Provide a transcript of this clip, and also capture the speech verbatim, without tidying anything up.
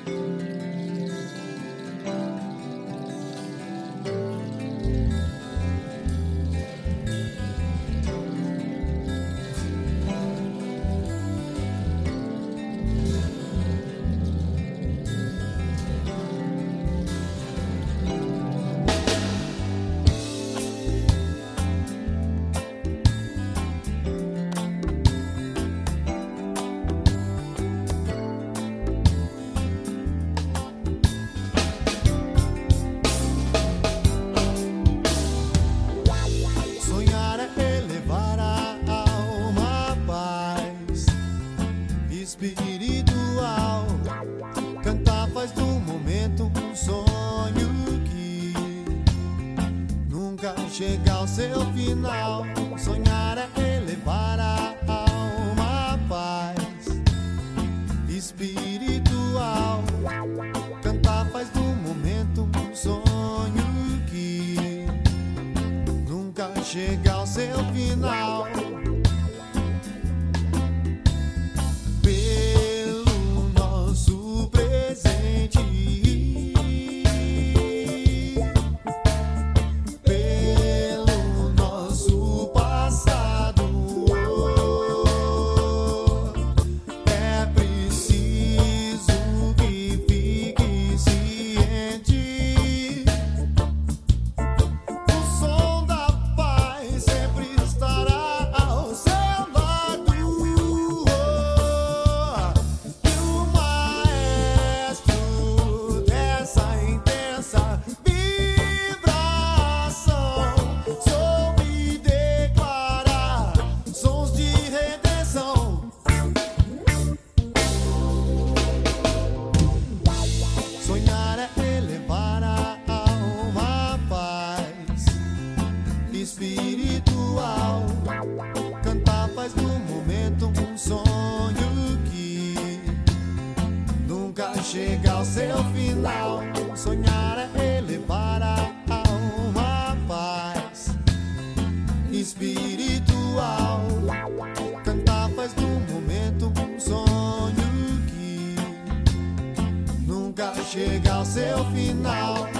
Espiritual, cantar faz do momento um sonho que nunca chega ao seu final. Sonhar é elevar a alma à paz espiritual, cantar faz do momento um sonho que nunca chega ao seu final. Espiritual, cantar faz do momento um sonho que nunca chega ao seu final. Sonhar é elevar a alma à paz espiritual, cantar faz do momento um sonho que nunca chega ao seu final.